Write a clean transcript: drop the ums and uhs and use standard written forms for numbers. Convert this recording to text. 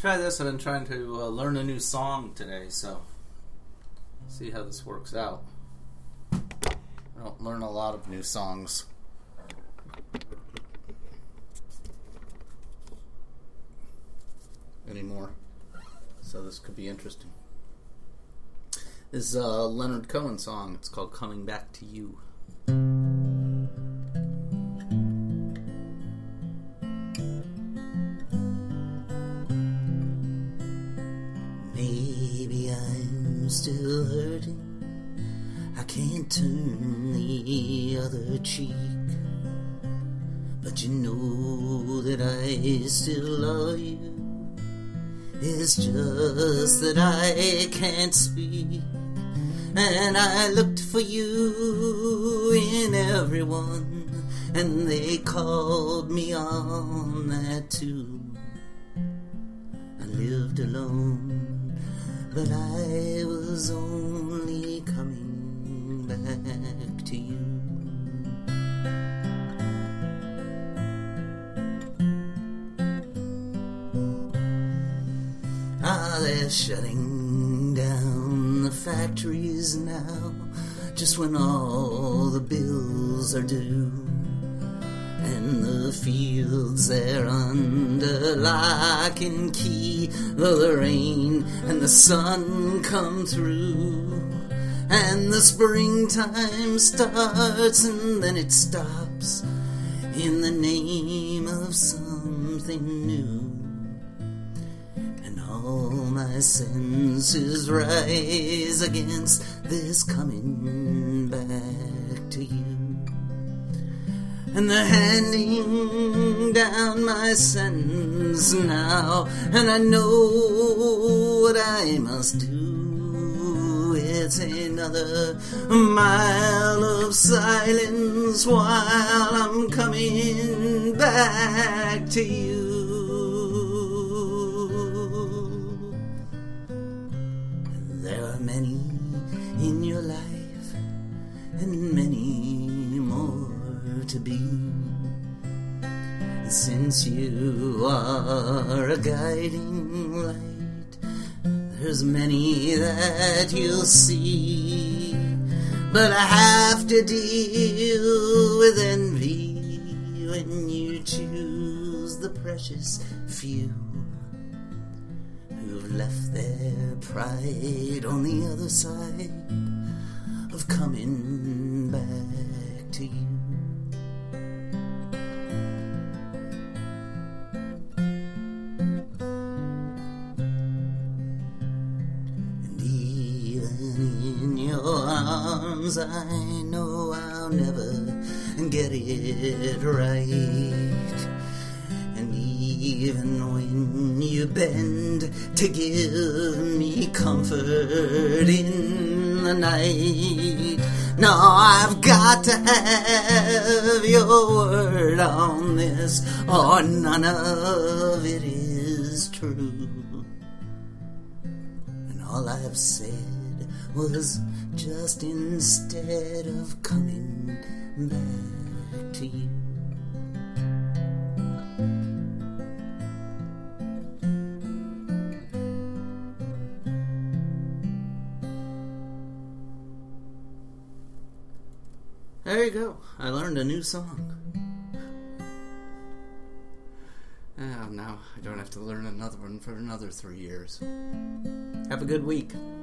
Try this. I've been trying to learn a new song today, so see how this works out. I don't learn a lot of new songs anymore, so this could be interesting. This is a Leonard Cohen song. It's called Coming Back to You. Maybe I'm still hurting. I can't turn the other cheek. But you know that I still love you. It's just that I can't speak. And I looked for you in everyone, and they called me on that too. I lived alone, but I was only coming back to you. They're shutting down the factories now, just when all the bills are due. And the fields, they're under lock and key, though the rain and the sun come through. And the springtime starts and then it stops, in the name of something new. All my senses rise against this coming back to you. And they're handing down my sentence now, and I know what I must do. It's another mile of silence while I'm coming back to you. Many in your life, and many more to be. Since you are a guiding light, there's many that you'll see. But I have to deal with envy when you choose the precious few who've left their pride on the other side of coming back to you. And even in your arms, I know I'll never get it right. Even when you bend to give me comfort in the night, no, I've got to have your word on this, or none of it is true. And all I've said was just instead of coming back to you. There you go. I learned a new song. Now I don't have to learn another one for another 3 years. Have a good week.